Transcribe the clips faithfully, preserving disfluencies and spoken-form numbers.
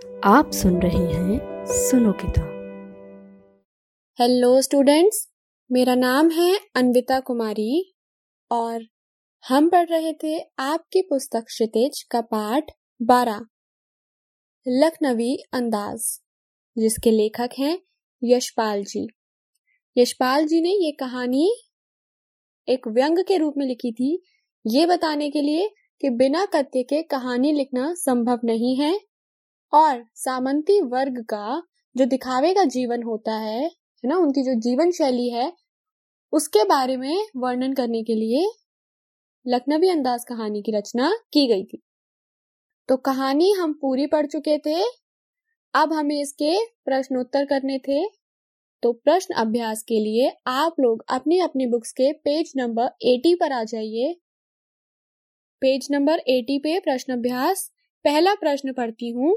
आप सुन रहे हैं सुनो किताब। हेलो स्टूडेंट्स, मेरा नाम है अन्विता कुमारी और हम पढ़ रहे थे आपकी पुस्तक क्षितिज का पाठ बारह लखनवी अंदाज, जिसके लेखक हैं यशपाल जी। यशपाल जी ने ये कहानी एक व्यंग के रूप में लिखी थी, ये बताने के लिए कि बिना कथ्य के कहानी लिखना संभव नहीं है और सामंती वर्ग का जो दिखावे का जीवन होता है है ना, उनकी जो जीवन शैली है उसके बारे में वर्णन करने के लिए लखनवी अंदाज कहानी की रचना की गई थी। तो कहानी हम पूरी पढ़ चुके थे, अब हमें इसके प्रश्नोत्तर करने थे। तो प्रश्न अभ्यास के लिए आप लोग अपनी अपनी बुक्स के पेज नंबर अस्सी पर आ जाइए। पेज नंबर अस्सी पे प्रश्न अभ्यास पहला प्रश्न पढ़ती हूँ।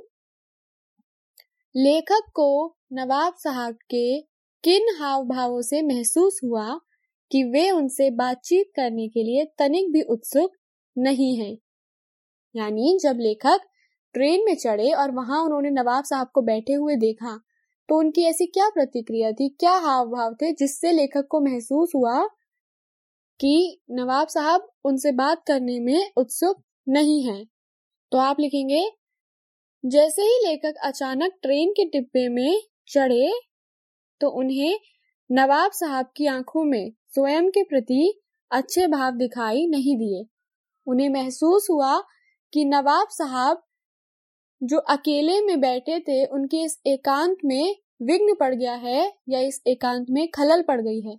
लेखक को नवाब साहब के किन हाव भावों से महसूस हुआ कि वे उनसे बातचीत करने के लिए तनिक भी उत्सुक नहीं हैं? यानी जब लेखक ट्रेन में चढ़े और वहां उन्होंने नवाब साहब को बैठे हुए देखा तो उनकी ऐसी क्या प्रतिक्रिया थी, क्या हाव भाव थे जिससे लेखक को महसूस हुआ कि नवाब साहब उनसे बात करने में उत्सुक नहीं हैं? तो आप लिखेंगे, जैसे ही लेखक अचानक ट्रेन के डिब्बे में चढ़े तो उन्हें नवाब साहब की आंखों में स्वयं के प्रति अच्छे भाव दिखाई नहीं दिए। उन्हें महसूस हुआ कि नवाब साहब जो अकेले में बैठे थे उनके इस एकांत में विघ्न पड़ गया है या इस एकांत में खलल पड़ गई है।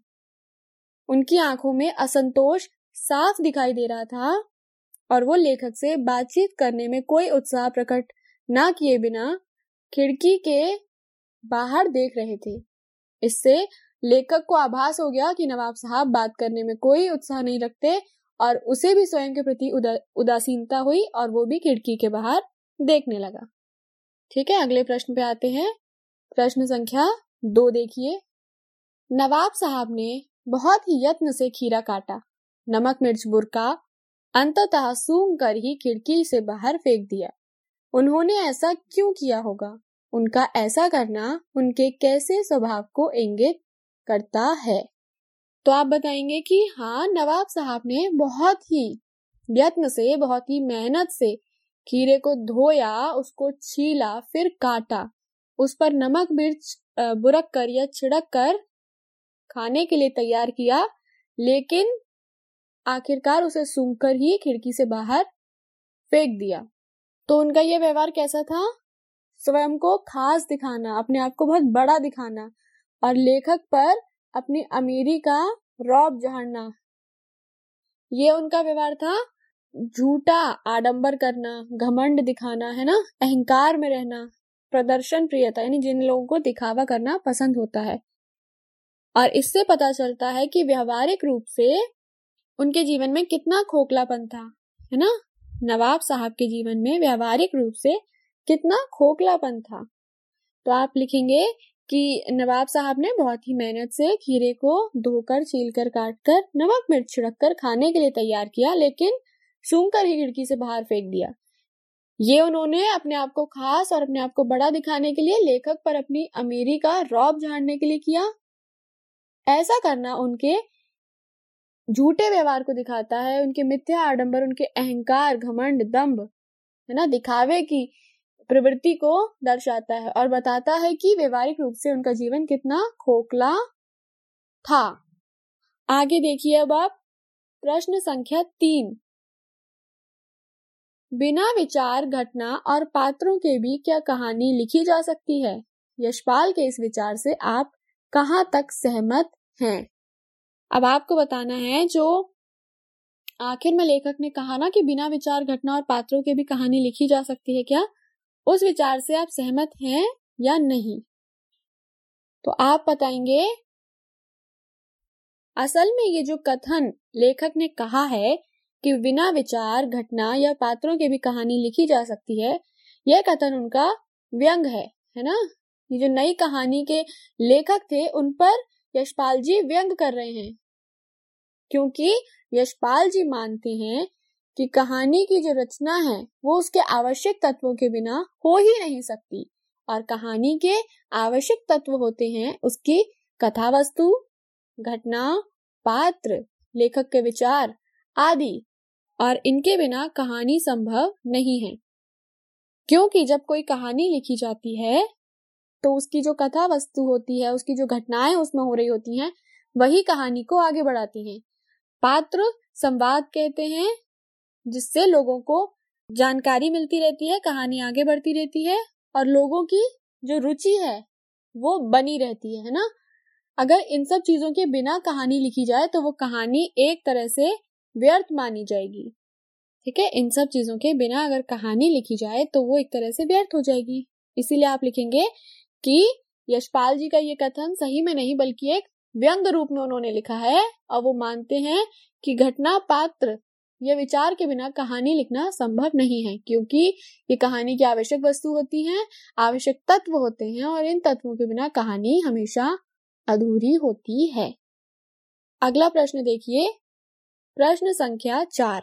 उनकी आंखों में असंतोष साफ दिखाई दे रहा था और वो लेखक से बातचीत करने में कोई उत्साह प्रकट ना किए बिना खिड़की के बाहर देख रहे थे। इससे लेखक को आभास हो गया कि नवाब साहब बात करने में कोई उत्साह नहीं रखते और उसे भी स्वयं के प्रति उदा, उदासीनता हुई और वो भी खिड़की के बाहर देखने लगा। ठीक है, अगले प्रश्न पे आते हैं। प्रश्न संख्या दो देखिए। नवाब साहब ने बहुत ही यत्न से खीरा काटा, नमक मिर्च बुरका, अंततः सूंघ कर ही खिड़की से बाहर फेंक दिया। उन्होंने ऐसा क्यों किया होगा? उनका ऐसा करना उनके कैसे स्वभाव को इंगित करता है? तो आप बताएंगे कि हाँ, नवाब साहब ने बहुत ही यत्न से, बहुत ही मेहनत से खीरे को धोया, उसको छीला, फिर काटा, उस पर नमक मिर्च बुरक कर या छिड़क कर खाने के लिए तैयार किया, लेकिन आखिरकार उसे सूंघकर ही खिड़की से बाहर फेंक दिया। तो उनका यह व्यवहार कैसा था? स्वयं को खास दिखाना, अपने आप को बहुत बड़ा दिखाना और लेखक पर अपनी अमीरी का रौब झाड़ना, ये उनका व्यवहार था। झूठा आडंबर करना, घमंड दिखाना, है ना, अहंकार में रहना, प्रदर्शन प्रियता, यानी जिन लोगों को दिखावा करना पसंद होता है। और इससे पता चलता है कि व्यवहारिक रूप से उनके जीवन में कितना खोखलापन था, है ना। नवाब साहब के जीवन में व्यवहारिक रूप से कितना खोखलापन था। तो आप लिखेंगे कि नवाब साहब ने बहुत ही मेहनत से खीरे को धोकर, छीलकर, काटकर, नमक मिर्च छिड़ककर खाने के लिए तैयार किया, लेकिन सूंघकर ही खिड़की से बाहर फेंक दिया। ये उन्होंने अपने आप को खास और अपने आप को बड़ा दिखाने के लिए, लेखक पर अपनी अमीरी का रौब झाड़ने के लिए किया। ऐसा करना उनके झूठे व्यवहार को दिखाता है, उनके मिथ्या आडंबर, उनके अहंकार, घमंड, दंभ, है ना, दिखावे की प्रवृत्ति को दर्शाता है और बताता है कि व्यवहारिक रूप से उनका जीवन कितना खोखला था। आगे देखिए अब आप प्रश्न संख्या तीन। बिना विचार, घटना और पात्रों के भी क्या कहानी लिखी जा सकती है? यशपाल के इस विचार से आप कहां तक सहमत हैं? अब आपको बताना है, जो आखिर में लेखक ने कहा ना कि बिना विचार, घटना और पात्रों के भी कहानी लिखी जा सकती है, क्या उस विचार से आप सहमत हैं या नहीं? तो आप बताएंगे, असल में ये जो कथन लेखक ने कहा है कि बिना विचार, घटना या पात्रों के भी कहानी लिखी जा सकती है, यह कथन उनका व्यंग है, है ना। ये जो नई कहानी के लेखक थे उन पर यशपाल जी व्यंग कर रहे हैं, क्योंकि यशपाल जी मानते हैं कि कहानी की जो रचना है वो उसके आवश्यक तत्वों के बिना हो ही नहीं सकती, और कहानी के आवश्यक तत्व होते हैं उसकी कथा वस्तु, घटना, पात्र, लेखक के विचार आदि, और इनके बिना कहानी संभव नहीं है। क्योंकि जब कोई कहानी लिखी जाती है तो उसकी जो कथा वस्तु होती है, उसकी जो घटनाएं उसमें हो रही होती हैं, वही कहानी को आगे बढ़ाती हैं। पात्र संवाद कहते हैं, जिससे लोगों को जानकारी मिलती रहती है, कहानी आगे बढ़ती रहती है और लोगों की जो रुचि है वो बनी रहती है, है ना। अगर इन सब चीजों के बिना कहानी लिखी जाए तो वो कहानी एक तरह से व्यर्थ मानी जाएगी। ठीक है, इन सब चीजों के बिना अगर कहानी लिखी जाए तो वो एक तरह से व्यर्थ हो जाएगी। इसीलिए आप लिखेंगे कि यशपाल जी का ये कथन सही में नहीं बल्कि एक व्यंग रूप में उन्होंने लिखा है, और वो मानते हैं कि घटना, पात्र या विचार के बिना कहानी लिखना संभव नहीं है, क्योंकि ये कहानी की आवश्यक वस्तु होती हैं, आवश्यक तत्व होते हैं, और इन तत्वों के बिना कहानी हमेशा अधूरी होती है। अगला प्रश्न देखिए, प्रश्न संख्या चार।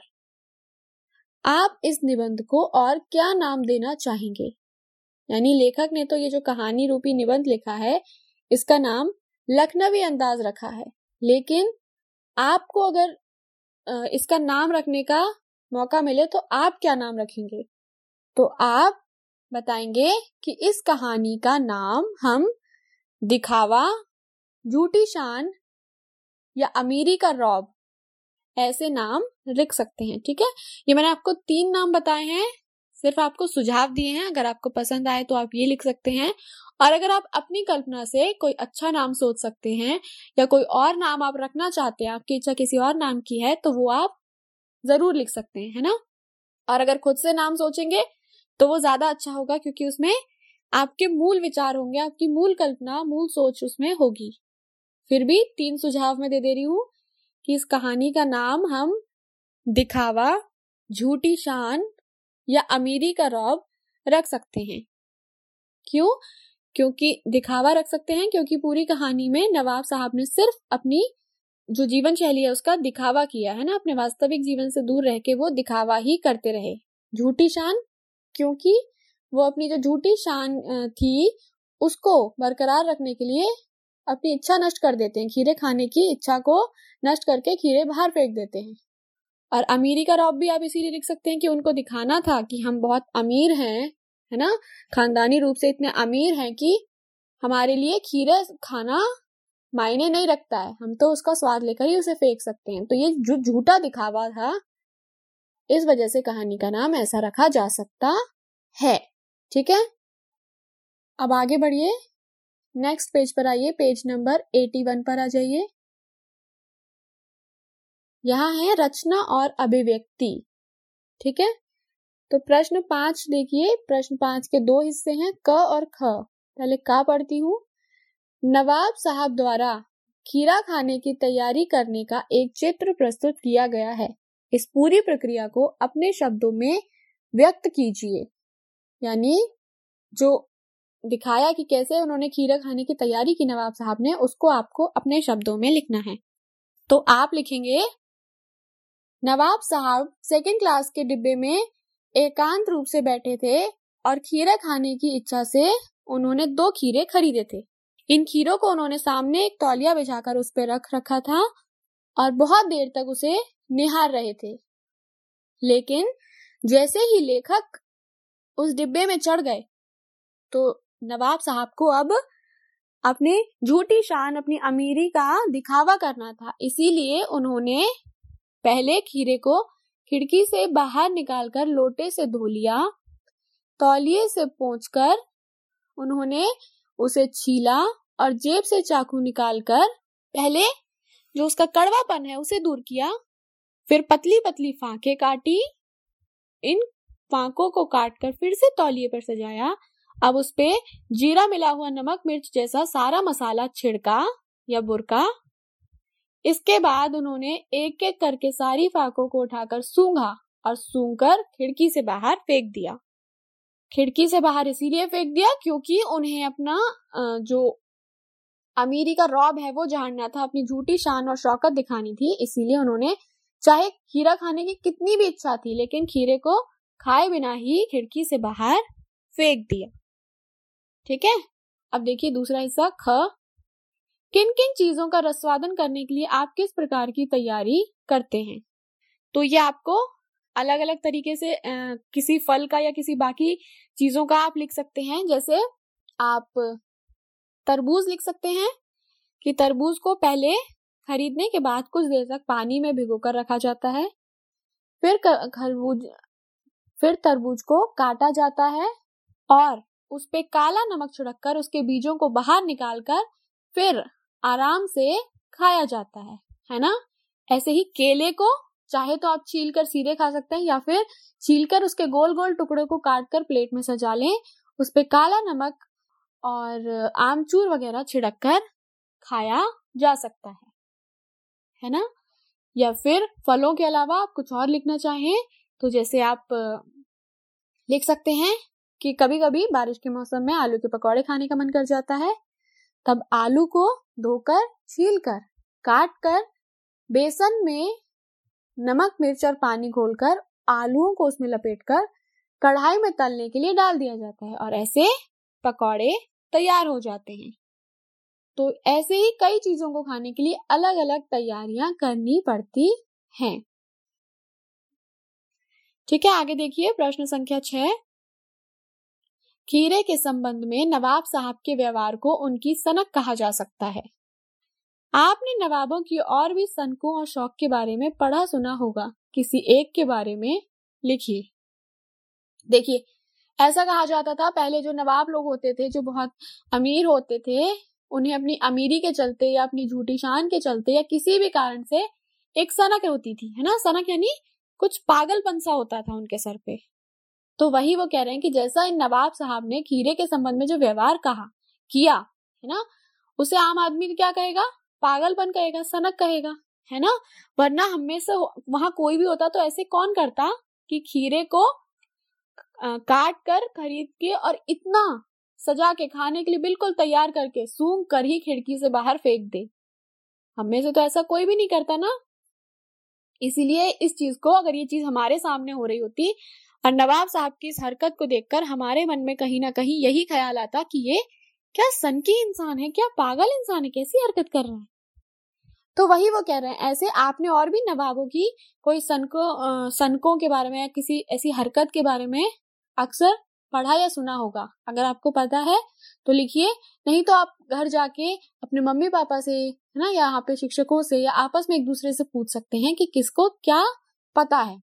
आप इस निबंध को और क्या नाम देना चाहेंगे? यानी लेखक ने तो ये जो कहानी रूपी निबंध लिखा है इसका नाम लखनवी अंदाज रखा है, लेकिन आपको अगर इसका नाम रखने का मौका मिले तो आप क्या नाम रखेंगे? तो आप बताएंगे कि इस कहानी का नाम हम दिखावा, झूठी शान या अमीरी का रौब ऐसे नाम लिख सकते हैं। ठीक है, ये मैंने आपको तीन नाम बताए हैं, सिर्फ आपको सुझाव दिए हैं। अगर आपको पसंद आए तो आप ये लिख सकते हैं, और अगर आप अपनी कल्पना से कोई अच्छा नाम सोच सकते हैं या कोई और नाम आप रखना चाहते हैं, आपकी इच्छा किसी और नाम की है, तो वो आप जरूर लिख सकते हैं, है ना। और अगर खुद से नाम सोचेंगे तो वो ज्यादा अच्छा होगा, क्योंकि उसमें आपके मूल विचार होंगे, आपकी मूल कल्पना, मूल सोच उसमें होगी। फिर भी तीन सुझाव मैं दे दे रही हूँ कि इस कहानी का नाम हम दिखावा, झूठी शान या अमीरी का रौब रख सकते हैं। क्यों? क्योंकि दिखावा रख सकते हैं क्योंकि पूरी कहानी में नवाब साहब ने सिर्फ अपनी जो जीवन शैली है उसका दिखावा किया है ना, अपने वास्तविक जीवन से दूर रह के वो दिखावा ही करते रहे। झूठी शान, क्योंकि वो अपनी जो झूठी शान थी उसको बरकरार रखने के लिए अपनी इच्छा नष्ट कर देते हैं, खीरे खाने की इच्छा को नष्ट करके खीरे बाहर फेंक देते हैं। और अमीरी का रौब भी आप इसीलिए लिख सकते हैं कि उनको दिखाना था कि हम बहुत अमीर हैं, है ना, खानदानी रूप से इतने अमीर हैं कि हमारे लिए खीरे खाना मायने नहीं रखता है, हम तो उसका स्वाद लेकर ही उसे फेंक सकते हैं। तो ये जो झूठा दिखावा था, इस वजह से कहानी का नाम ऐसा रखा जा सकता है। ठीक है, अब आगे बढ़िए, नेक्स्ट पेज पर आइए, पेज नंबर इक्यासी पर आ जाइए। यहाँ है रचना और अभिव्यक्ति। ठीक है, तो प्रश्न पांच देखिए, प्रश्न पांच के दो हिस्से हैं, क और ख। पहले क पढ़ती हूँ। नवाब साहब द्वारा खीरा खाने की तैयारी करने का एक चित्र प्रस्तुत किया गया है। इस पूरी प्रक्रिया को अपने शब्दों में व्यक्त कीजिए। यानी जो दिखाया कि कैसे उन्होंने खीरा खाने की तैयारी की नवाब साहब ने, उसको आपको अपने शब्दों में लिखना है। तो आप लिखेंगे, नवाब साहब सेकंड क्लास के डिब्बे में एकांत रूप से बैठे थे और खीरा खाने की इच्छा से उन्होंने दो खीरे खरीदे थे। इन खीरों को उन्होंने सामने एक तौलिया बिछाकर उस पर रख रखा था और बहुत देर तक उसे निहार रहे थे। लेकिन जैसे ही लेखक उस डिब्बे में चढ़ गए तो नवाब साहब को अब अपनी झूठी शान, अपनी अमीरी का दिखावा करना था। इसीलिए उन्होंने पहले खीरे को खिड़की से बाहर निकालकर लोटे से धो लिया, तौलिए से पोंछकर उन्होंने उसे छीला और जेब से चाकू निकालकर पहले जो उसका कड़वापन है उसे दूर किया, फिर पतली पतली फांके काटी, इन फांकों को काटकर फिर से तौलिए पर सजाया। अब उस पे जीरा मिला हुआ नमक मिर्च जैसा सारा मसाला छिड़का या बुरका। इसके बाद उन्होंने एक एक करके सारी फाकों को उठाकर सूंघा और सूंघकर खिड़की से बाहर फेंक दिया। खिड़की से बाहर इसीलिए फेंक दिया क्योंकि उन्हें अपना जो अमीरी का रौब है वो झाड़ना था, अपनी झूठी शान और शौकत दिखानी थी। इसीलिए उन्होंने चाहे खीरा खाने की कितनी भी इच्छा थी, लेकिन खीरे को खाए बिना ही खिड़की से बाहर फेंक दिया। ठीक है, अब देखिए दूसरा हिस्सा ख। किन किन चीजों का रसवादन करने के लिए आप किस प्रकार की तैयारी करते हैं? तो ये आपको अलग अलग तरीके से आ, किसी फल का या किसी बाकी चीजों का आप लिख सकते हैं। जैसे आप तरबूज लिख सकते हैं कि तरबूज को पहले खरीदने के बाद कुछ देर तक पानी में भिगोकर रखा जाता है, फिर खरबूज फिर तरबूज को काटा जाता है और उस पे काला नमक छिड़ककर उसके बीजों को बाहर निकालकर फिर आराम से खाया जाता है, है ना। ऐसे ही केले को चाहे तो आप छील कर सीधे खा सकते हैं या फिर छीलकर उसके गोल गोल टुकड़ों को काटकर प्लेट में सजा लें, उस पे काला नमक और आमचूर वगैरह छिड़क कर खाया जा सकता है, है ना। या फिर फलों के अलावा आप कुछ और लिखना चाहें तो जैसे आप लिख सकते हैं कि कभी कभी बारिश के मौसम में आलू के पकौड़े खाने का मन कर जाता है, तब आलू को धोकर छीलकर काट कर बेसन में नमक मिर्च और पानी घोलकर आलूओं को उसमें लपेटकर कढ़ाई में तलने के लिए डाल दिया जाता है और ऐसे पकौड़े तैयार हो जाते हैं। तो ऐसे ही कई चीजों को खाने के लिए अलग अलग तैयारियां करनी पड़ती हैं। ठीक है, आगे देखिए प्रश्न संख्या छह। खीरे के संबंध में नवाब साहब के व्यवहार को उनकी सनक कहा जा सकता है। आपने नवाबों की और भी सनकों और शौक के बारे में पढ़ा सुना होगा, किसी एक के बारे में लिखिए। देखिए, ऐसा कहा जाता था पहले जो नवाब लोग होते थे, जो बहुत अमीर होते थे, उन्हें अपनी अमीरी के चलते या अपनी झूठी शान के चलते या किसी भी कारण से एक सनक होती थी, है ना। सनक यानी कुछ पागलपन सा होता था उनके सर पे। तो वही वो कह रहे हैं कि जैसा इन नवाब साहब ने खीरे के संबंध में जो व्यवहार कहा किया, है ना, उसे आम आदमी क्या कहेगा? पागलपन कहेगा, सनक कहेगा, है ना। वरना हमें से वहां कोई भी होता तो ऐसे कौन करता कि खीरे को काट कर खरीद के और इतना सजा के खाने के लिए बिल्कुल तैयार करके सूंघ कर ही खिड़की से बाहर फेंक दे। हमें से तो ऐसा कोई भी नहीं करता ना। इसीलिए इस चीज को, अगर ये चीज हमारे सामने हो रही होती और नवाब साहब की इस हरकत को देखकर हमारे मन में कहीं ना कहीं यही ख्याल आता कि ये क्या सनकी इंसान है, क्या पागल इंसान है, कैसी हरकत कर रहा है। तो वही वो कह रहे हैं, ऐसे आपने और भी नवाबों की कोई सनकों सनकों के बारे में या किसी ऐसी हरकत के बारे में अक्सर पढ़ा या सुना होगा। अगर आपको पता है तो लिखिए, नहीं तो आप घर जाके अपने मम्मी पापा से, है ना, या यहाँ पे शिक्षकों से या आपस में एक दूसरे से पूछ सकते हैं कि किसको क्या पता है।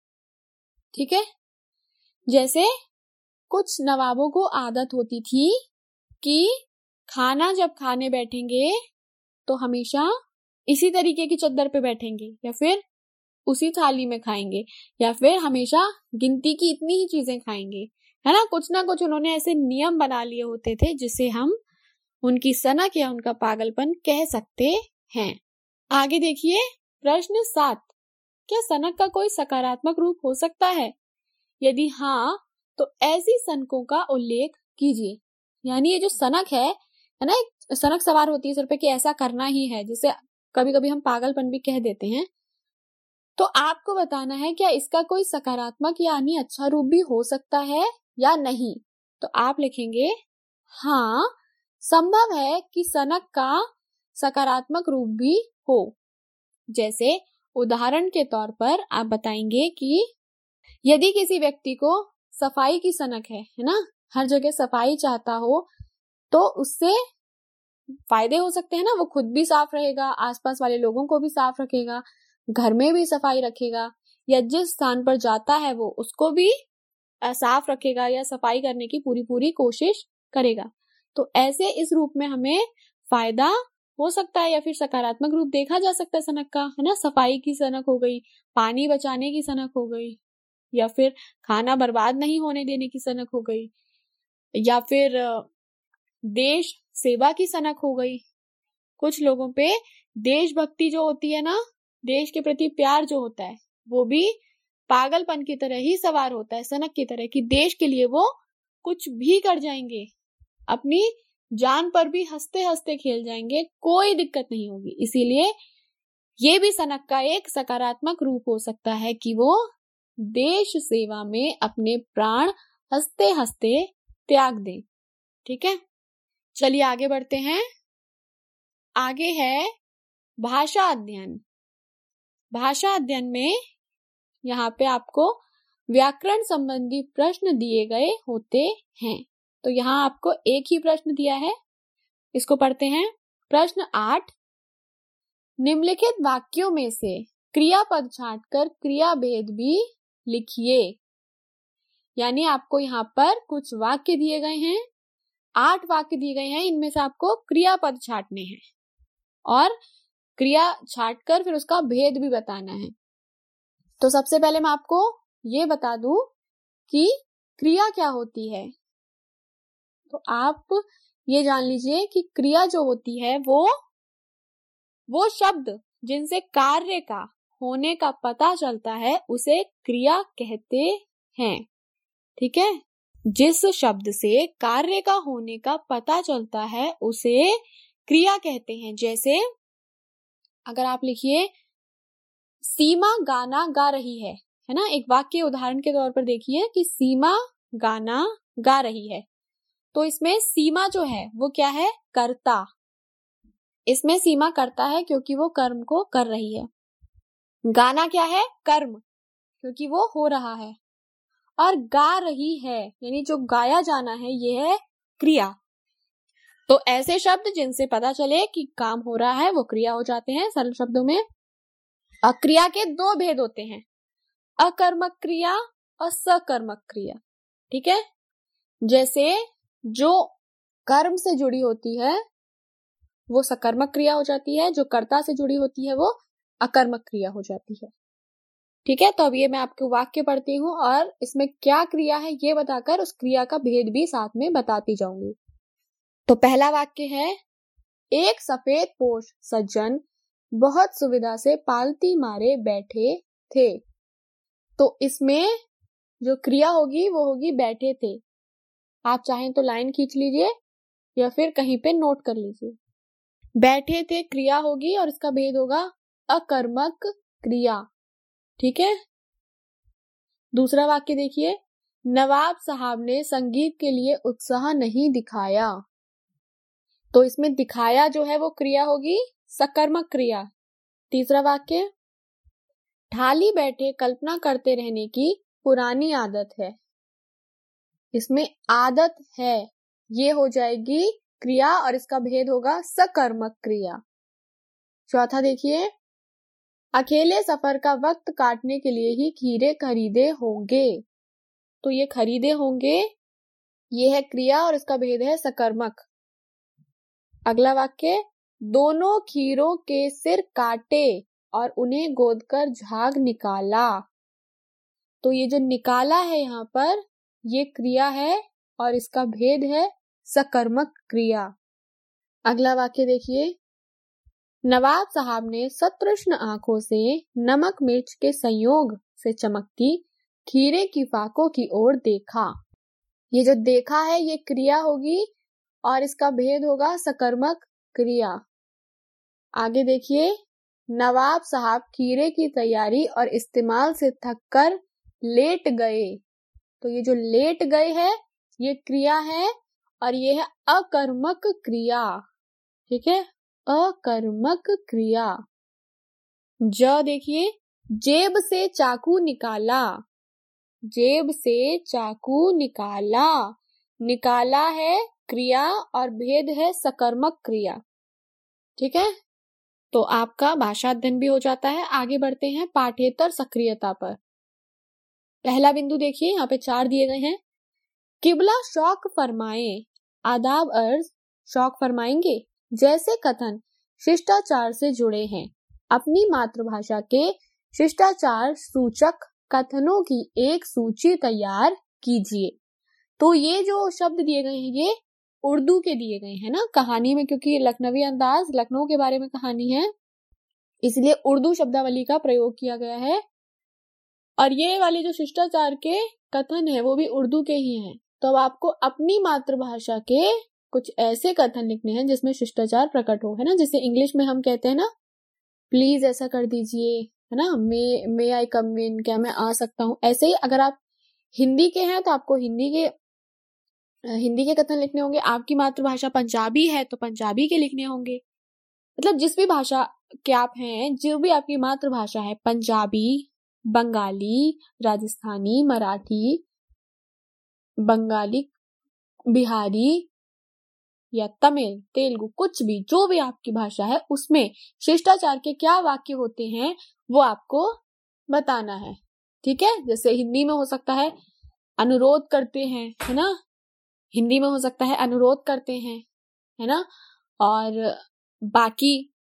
ठीक है, जैसे कुछ नवाबों को आदत होती थी कि खाना जब खाने बैठेंगे तो हमेशा इसी तरीके की चद्दर पे बैठेंगे या फिर उसी थाली में खाएंगे या फिर हमेशा गिनती की इतनी ही चीजें खाएंगे, है ना। कुछ ना कुछ उन्होंने ऐसे नियम बना लिए होते थे जिसे हम उनकी सनक या उनका पागलपन कह सकते हैं। आगे देखिए प्रश्न सात। क्या सनक का कोई सकारात्मक रूप हो सकता है? यदि हाँ तो ऐसी सनकों का उल्लेख कीजिए। यानी ये जो सनक है है ना, एक सनक सवार होती है सिर पे कि ऐसा करना ही है, जिसे कभी कभी हम पागलपन भी कह देते हैं। तो आपको बताना है क्या इसका कोई सकारात्मक यानी अच्छा रूप भी हो सकता है या नहीं। तो आप लिखेंगे हाँ, संभव है कि सनक का सकारात्मक रूप भी हो। जैसे उदाहरण के तौर पर आप बताएंगे कि यदि किसी व्यक्ति को सफाई की सनक है, है ना, हर जगह सफाई चाहता हो, तो उससे फायदे हो सकते हैं ना। वो खुद भी साफ रहेगा, आसपास वाले लोगों को भी साफ रखेगा, घर में भी सफाई रखेगा, या जिस स्थान पर जाता है वो उसको भी साफ रखेगा या सफाई करने की पूरी पूरी कोशिश करेगा। तो ऐसे इस रूप में हमें फायदा हो सकता है या फिर सकारात्मक रूप देखा जा सकता है सनक का, है ना। सफाई की सनक हो गई, पानी बचाने की सनक हो गई, या फिर खाना बर्बाद नहीं होने देने की सनक हो गई, या फिर देश सेवा की सनक हो गई। कुछ लोगों पे देशभक्ति जो होती है ना, देश के प्रति प्यार जो होता है, वो भी पागलपन की तरह ही सवार होता है, सनक की तरह, कि देश के लिए वो कुछ भी कर जाएंगे, अपनी जान पर भी हंसते हंसते खेल जाएंगे, कोई दिक्कत नहीं होगी। इसीलिए ये भी सनक का एक सकारात्मक रूप हो सकता है कि वो देश सेवा में अपने प्राण हंसते हंसते त्याग दे। ठीक है, चलिए आगे बढ़ते हैं। आगे है भाषा अध्ययन। भाषा अध्ययन में यहाँ पे आपको व्याकरण संबंधी प्रश्न दिए गए होते हैं। तो यहाँ आपको एक ही प्रश्न दिया है, इसको पढ़ते हैं। प्रश्न आठ, निम्नलिखित वाक्यों में से क्रियापद छांटकर क्रिया भेद भी लिखिए। यानी आपको यहाँ पर कुछ वाक्य दिए गए हैं, आठ वाक्य दिए गए हैं, इनमें से आपको क्रियापद छांटने हैं और क्रिया छांटकर फिर उसका भेद भी बताना है। तो सबसे पहले मैं आपको ये बता दूं कि क्रिया क्या होती है। तो आप ये जान लीजिए कि क्रिया जो होती है वो वो शब्द जिनसे कार्य का होने का पता चलता है उसे क्रिया कहते हैं। ठीक है, जिस शब्द से कार्य का होने का पता चलता है उसे क्रिया कहते हैं। जैसे अगर आप लिखिए सीमा गाना गा रही है, है ना, एक वाक्य उदाहरण के तौर पर देखिए कि सीमा गाना गा रही है। तो इसमें सीमा जो है वो क्या है, कर्ता। इसमें सीमा करता है क्योंकि वो कर्म को कर रही है। गाना क्या है, कर्म, क्योंकि वो हो रहा है। और गा रही है यानी जो गाया जाना है ये है क्रिया। तो ऐसे शब्द जिनसे पता चले कि काम हो रहा है वो क्रिया हो जाते हैं। सरल शब्दों में क्रिया के दो भेद होते हैं, अकर्मक क्रिया और सकर्मक क्रिया। ठीक है, जैसे जो कर्म से जुड़ी होती है वो सकर्मक क्रिया हो जाती है, जो कर्ता से जुड़ी होती है वो अकर्मक क्रिया हो जाती है। ठीक है, तो अब ये मैं आपको वाक्य पढ़ती हूँ और इसमें क्या क्रिया है ये बताकर उस क्रिया का भेद भी साथ में बताती जाऊंगी। तो पहला वाक्य है, एक सफेद पोश सज्जन बहुत सुविधा से पालती मारे बैठे थे। तो इसमें जो क्रिया होगी वो होगी बैठे थे। आप चाहें तो लाइन खींच लीजिए या फिर कहीं पे नोट कर लीजिए। बैठे थे क्रिया होगी और इसका भेद होगा अकर्मक क्रिया। ठीक है, दूसरा वाक्य देखिए, नवाब साहब ने संगीत के लिए उत्साह नहीं दिखाया। तो इसमें दिखाया जो है वो क्रिया होगी सकर्मक क्रिया। तीसरा वाक्य, ढाली बैठे कल्पना करते रहने की पुरानी आदत है। इसमें आदत है ये हो जाएगी क्रिया और इसका भेद होगा सकर्मक क्रिया। चौथा देखिए, अकेले सफर का वक्त काटने के लिए ही खीरे खरीदे होंगे। तो ये खरीदे होंगे ये है क्रिया और इसका भेद है सकर्मक। अगला वाक्य, दोनों खीरों के सिर काटे और उन्हें गोदकर झाग निकाला। तो ये जो निकाला है यहाँ पर ये क्रिया है और इसका भेद है सकर्मक क्रिया। अगला वाक्य देखिए, नवाब साहब ने सतृष्ण आंखों से नमक मिर्च के संयोग से चमकती खीरे की फाकों की ओर देखा। ये जो देखा है ये क्रिया होगी और इसका भेद होगा सकर्मक क्रिया। आगे देखिए, नवाब साहब खीरे की तैयारी और इस्तेमाल से थककर लेट गए। तो ये जो लेट गए है ये क्रिया है और ये है अकर्मक क्रिया। ठीक है, अकर्मक क्रिया। ज देखिए, जेब से चाकू निकाला। जेब से चाकू निकाला, निकाला है क्रिया और भेद है सकर्मक क्रिया। ठीक है, तो आपका भाषा अध्ययन भी हो जाता है। आगे बढ़ते हैं पाठ्येतर सक्रियता पर। पहला बिंदु देखिए, यहाँ पे चार दिए गए हैं। किबला शौक फरमाए, आदाब अर्ज शौक फरमाएंगे जैसे कथन शिष्टाचार से जुड़े हैं। अपनी मातृभाषा के शिष्टाचार सूचक कथनों की एक सूची तैयार कीजिए। तो ये जो शब्द दिए गए हैं ये उर्दू के दिए गए हैं ना कहानी में, क्योंकि लखनवी अंदाज लखनऊ के बारे में कहानी है इसलिए उर्दू शब्दावली का प्रयोग किया गया है। और ये वाले जो शिष्टाचार के कथन है वो भी उर्दू के ही हैं। तो अब आपको अपनी मातृभाषा के कुछ ऐसे कथन लिखने हैं जिसमें शिष्टाचार प्रकट हो, है ना, जिसे इंग्लिश में हम कहते हैं ना प्लीज ऐसा कर दीजिए, है ना, मे मे आई कम इन, क्या मैं आ सकता हूँ। ऐसे ही अगर आप हिंदी के हैं तो आपको हिंदी के हिंदी के कथन लिखने होंगे। आपकी मातृभाषा पंजाबी है तो पंजाबी के लिखने होंगे। मतलब जिस भी भाषा के आप हैं, जो भी आपकी मातृभाषा है, पंजाबी, बंगाली, राजस्थानी, मराठी, बंगाली, बिहारी या तमिल, तेलुगु, कुछ भी, जो भी आपकी भाषा है, उसमें शिष्टाचार के क्या वाक्य होते हैं वो आपको बताना है। ठीक है, जैसे हिंदी में हो सकता है अनुरोध करते हैं, है ना, हिंदी में हो सकता है अनुरोध करते हैं, है ना, और बाकी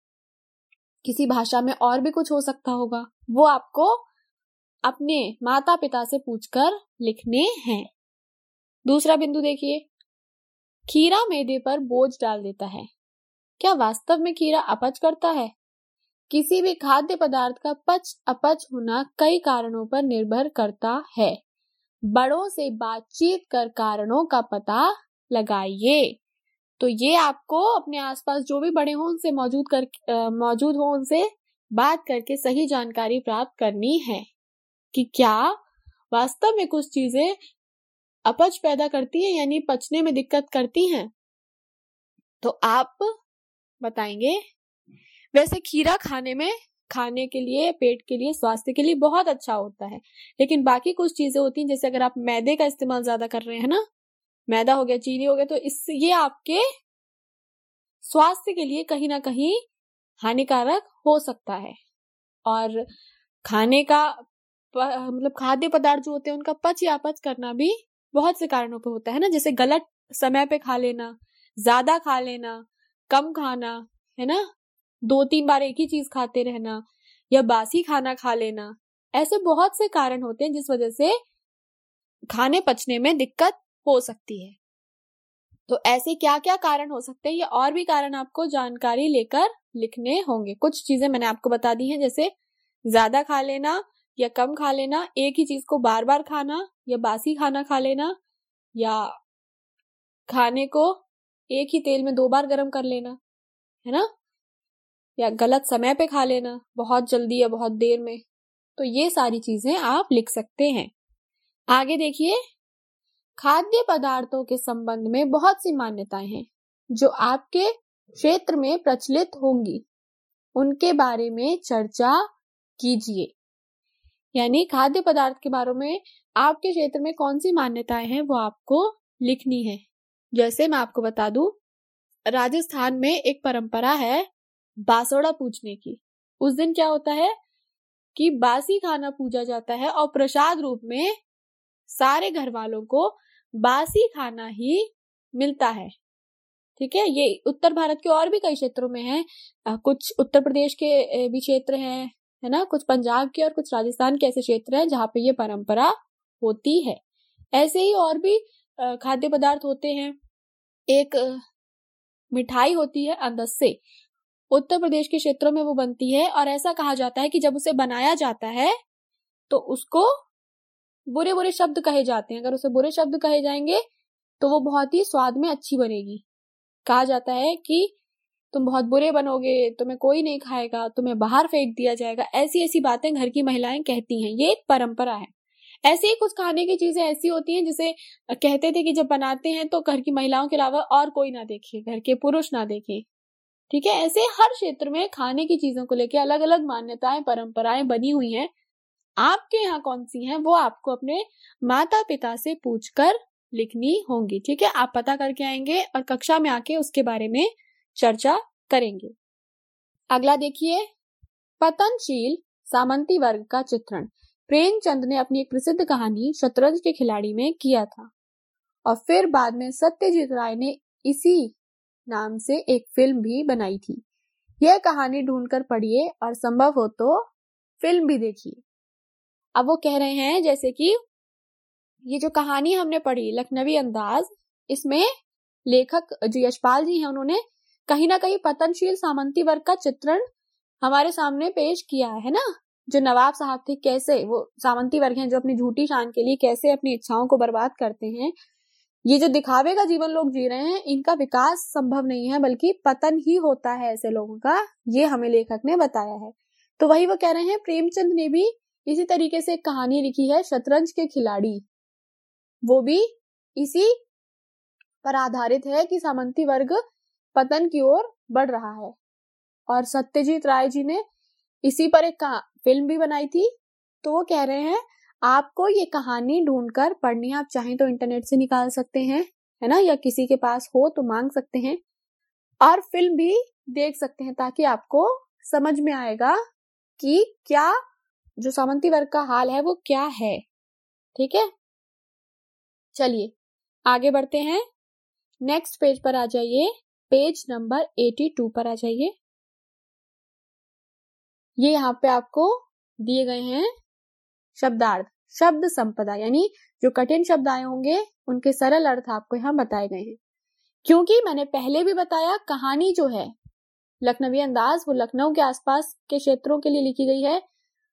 किसी भाषा में और भी कुछ हो सकता होगा, वो आपको अपने माता पिता से पूछकर लिखने हैं। दूसरा बिंदु देखिए, खीरा मैदे पर बोझ डाल देता है। क्या वास्तव में खीरा अपच करता है? किसी भी खाद्य पदार्थ का पच अपच होना कई कारणों पर निर्भर करता है। बड़ों से बातचीत कर कारणों का पता लगाइए। तो ये आपको अपने आसपास जो भी बड़े हों उनसे मौजूद कर मौजूद हो उनसे बात करके सही जानकारी प्राप्त करनी है कि क्या वास्तव में कुछ चीजें अपच पैदा करती हैं, यानी पचने में दिक्कत करती हैं। तो आप बताएंगे। वैसे खीरा खाने में खाने के लिए, पेट के लिए, स्वास्थ्य के लिए बहुत अच्छा होता है, लेकिन बाकी कुछ चीजें होती हैं, जैसे अगर आप मैदे का इस्तेमाल ज्यादा कर रहे हैं ना, मैदा हो गया, चीनी हो गया, तो इससे ये आपके स्वास्थ्य के लिए कहीं ना कहीं हानिकारक हो सकता है। और खाने का मतलब खाद्य पदार्थ जो होते हैं उनका पच या अपच करना भी बहुत से कारणों पर होता है ना, जैसे गलत समय पे खा लेना, ज्यादा खा लेना, कम खाना, है ना, दो तीन बार एक ही चीज खाते रहना, या बासी खाना खा लेना। ऐसे बहुत से कारण होते हैं जिस वजह से खाने पचने में दिक्कत हो सकती है। तो ऐसे क्या क्या कारण हो सकते हैं, ये और भी कारण आपको जानकारी लेकर लिखने होंगे। कुछ चीजें मैंने आपको बता दी हैं, जैसे ज्यादा खा लेना या कम खा लेना, एक ही चीज को बार बार खाना, या बासी खाना खा लेना, या खाने को एक ही तेल में दो बार गर्म कर लेना, है ना, या गलत समय पे खा लेना, बहुत जल्दी या बहुत देर में। तो ये सारी चीजें आप लिख सकते हैं। आगे देखिए, खाद्य पदार्थों के संबंध में बहुत सी मान्यताएं हैं जो आपके क्षेत्र में प्रचलित होंगी, उनके बारे में चर्चा कीजिए। यानी खाद्य पदार्थ के बारे में आपके क्षेत्र में कौन सी मान्यताएं हैं वो आपको लिखनी है। जैसे मैं आपको बता दूं, राजस्थान में एक परंपरा है बासोड़ा पूजने की। उस दिन क्या होता है कि बासी खाना पूजा जाता है और प्रसाद रूप में सारे घर वालों को बासी खाना ही मिलता है। ठीक है, ये उत्तर भारत के और भी कई क्षेत्रों में है, कुछ उत्तर प्रदेश के भी क्षेत्र हैं, है ना, कुछ पंजाब के और कुछ राजस्थान के ऐसे क्षेत्र हैं जहाँ पे ये परंपरा होती है। ऐसे ही और भी खाद्य पदार्थ होते हैं। एक मिठाई होती है अंदस्से, उत्तर प्रदेश के क्षेत्रों में वो बनती है, और ऐसा कहा जाता है कि जब उसे बनाया जाता है तो उसको बुरे बुरे शब्द कहे जाते हैं। अगर उसे बुरे शब्द कहे जाएंगे तो वो बहुत ही स्वाद में अच्छी बनेगी। कहा जाता है कि तुम बहुत बुरे बनोगे, तुम्हें कोई नहीं खाएगा, तुम्हें बाहर फेंक दिया जाएगा, ऐसी ऐसी बातें घर की महिलाएं कहती हैं। ये एक परंपरा है। ऐसे ही कुछ खाने की चीजें ऐसी होती हैं जिसे कहते थे कि जब बनाते हैं तो घर की महिलाओं के अलावा और कोई ना देखे, घर के पुरुष ना देखे। ठीक है, ऐसे हर क्षेत्र में खाने की चीजों को लेकर अलग अलग मान्यताएं, परंपराएं बनी हुई हैं। आपके यहाँ कौन सी हैं वो आपको अपने माता पिता से पूछकर लिखनी होंगी। ठीक है, आप पता करके आएंगे और कक्षा में आके उसके बारे में चर्चा करेंगे। अगला देखिए, पतनशील सामंती वर्ग का चित्रण प्रेमचंद ने अपनी एक प्रसिद्ध कहानी शतरंज के खिलाड़ी में किया था, और फिर बाद में सत्यजीत राय ने इसी नाम से एक फिल्म भी बनाई थी। यह कहानी ढूंढकर पढ़िए और संभव हो तो फिल्म भी देखिए। अब वो कह रहे हैं जैसे कि ये जो कहानी हमने पढ़ी लखनवी अंदाज, इसमें लेखक जो यशपाल जी हैं उन्होंने कहीं ना कहीं पतनशील सामंती वर्ग का चित्रण हमारे सामने पेश किया है ना। जो नवाब साहब थे, कैसे वो सामंती वर्ग हैं जो अपनी झूठी शान के लिए कैसे अपनी इच्छाओं को बर्बाद करते हैं, ये जो दिखावे का जीवन लोग जी रहे हैं, इनका विकास संभव नहीं है, बल्कि पतन ही होता है ऐसे लोगों का, ये हमें लेखक ने बताया है। तो वही वो कह रहे हैं, प्रेमचंद ने भी इसी तरीके से एक कहानी लिखी है, शतरंज के खिलाड़ी। वो भी इसी पर आधारित है कि सामंती वर्ग पतन की ओर बढ़ रहा है। और सत्यजीत राय जी ने इसी पर एक फिल्म भी बनाई थी। तो वो कह रहे हैं, आपको ये कहानी ढूंढकर पढ़नी है, आप चाहें तो इंटरनेट से निकाल सकते हैं, है ना, या किसी के पास हो तो मांग सकते हैं, और फिल्म भी देख सकते हैं, ताकि आपको समझ में आएगा कि क्या जो सामंती वर्ग का हाल है वो क्या है। ठीक है, चलिए आगे बढ़ते हैं। नेक्स्ट पेज पर आ जाइए, पेज नंबर बयासी पर आ जाइए। ये यहाँ पे आपको दिए गए हैं शब्दार्थ, शब्द संपदा, यानी जो कठिन शब्द आए होंगे उनके सरल अर्थ आपको यहाँ बताए गए हैं। क्योंकि मैंने पहले भी बताया, कहानी जो है लखनवी अंदाज वो लखनऊ के आसपास के क्षेत्रों के लिए लिखी गई है,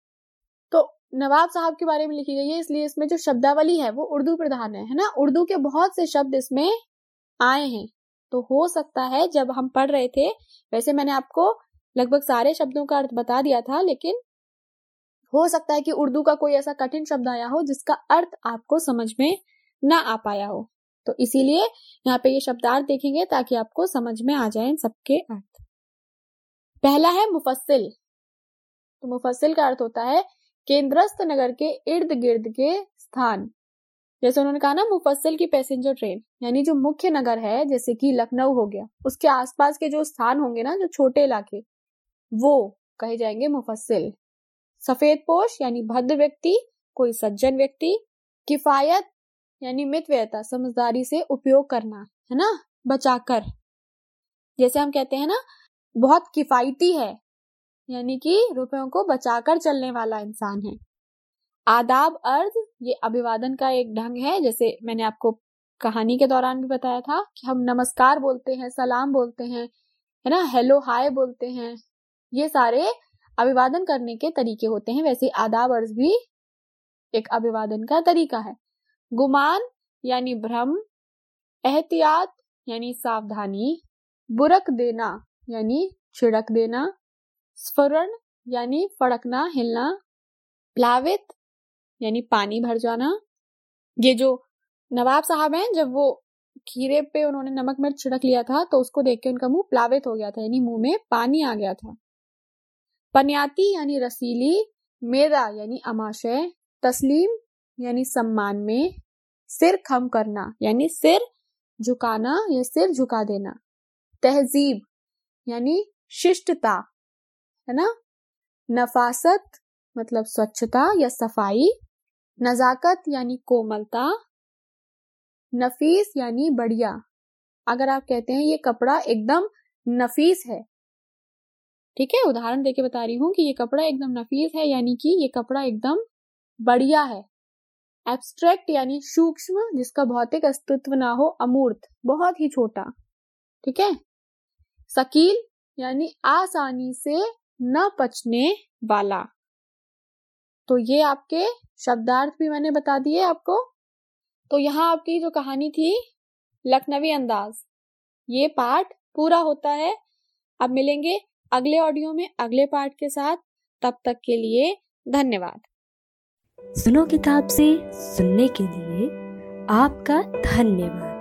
तो नवाब साहब के बारे में लिखी गई है, इसलिए इसमें जो शब्दावली है वो उर्दू प्रधान है, है ना। उर्दू के बहुत से शब्द इसमें आए हैं। तो हो सकता है जब हम पढ़ रहे थे, वैसे मैंने आपको लगभग सारे शब्दों का अर्थ बता दिया था, लेकिन हो सकता है कि उर्दू का कोई ऐसा कठिन शब्द आया हो जिसका अर्थ आपको समझ में ना आ पाया हो। तो इसीलिए यहाँ पे ये शब्दार्थ देखेंगे ताकि आपको समझ में आ जाए इन सबके अर्थ। पहला है मुफस्सिल। तो मुफस्सिल का अर्थ होता है केंद्रस्थ नगर के इर्द गिर्द के स्थान। जैसे उन्होंने कहा ना, मुफस्सिल की पैसेंजर ट्रेन, यानी जो मुख्य नगर है जैसे कि लखनऊ हो गया, उसके आसपास के जो स्थान होंगे ना, जो छोटे इलाके, वो कहे जाएंगे मुफस्सिल। सफेदपोश यानी भद्र व्यक्ति, कोई सज्जन व्यक्ति। किफायत यानी मितव्ययता, समझदारी से उपयोग करना, है ना, बचाकर। जैसे हम कहते हैं ना, बहुत किफायती है, यानी कि रुपयों को बचाकर चलने वाला इंसान है। आदाब अर्थ, ये अभिवादन का एक ढंग है। जैसे मैंने आपको कहानी के दौरान भी बताया था कि हम नमस्कार बोलते हैं, सलाम बोलते हैं, है ना, हेलो हाय बोलते हैं, ये सारे अभिवादन करने के तरीके होते हैं। वैसे आदाब अर्थ भी एक अभिवादन का तरीका है। गुमान यानी भ्रम, एहतियात यानी सावधानी, बुरक देना यानी छिड़क देना, स्फुरण यानी फड़कना, हिलना, प्लावित यानी पानी भर जाना। ये जो नवाब साहब हैं, जब वो खीरे पे उन्होंने नमक मिर्च छिड़क लिया था तो उसको देख के उनका मुंह प्लावित हो गया था, यानी मुंह में पानी आ गया था। पन्याती यानी रसीली, मेदा यानी अमाशय, तस्लीम यानी सम्मान में, सिर खम करना यानी सिर झुकाना या सिर झुका देना, तहजीब यानी शिष्टता, है ना, नफासत मतलब स्वच्छता या सफाई, नजाकत यानी कोमलता, नफीस यानी बढ़िया। अगर आप कहते हैं ये कपड़ा एकदम नफीस है, ठीक है, उदाहरण देके बता रही हूं कि ये कपड़ा एकदम नफीस है, यानी कि ये कपड़ा एकदम बढ़िया है। एब्स्ट्रैक्ट यानी सूक्ष्म, जिसका भौतिक अस्तित्व ना हो, अमूर्त, बहुत ही छोटा, ठीक है। सकील यानी आसानी से न पचने वाला। तो ये आपके शब्दार्थ भी मैंने बता दिए आपको। तो यहाँ आपकी जो कहानी थी लखनवी अंदाज, ये पाठ पूरा होता है। अब मिलेंगे अगले ऑडियो में अगले पाठ के साथ। तब तक के लिए धन्यवाद। सुनो किताब से सुनने के लिए आपका धन्यवाद।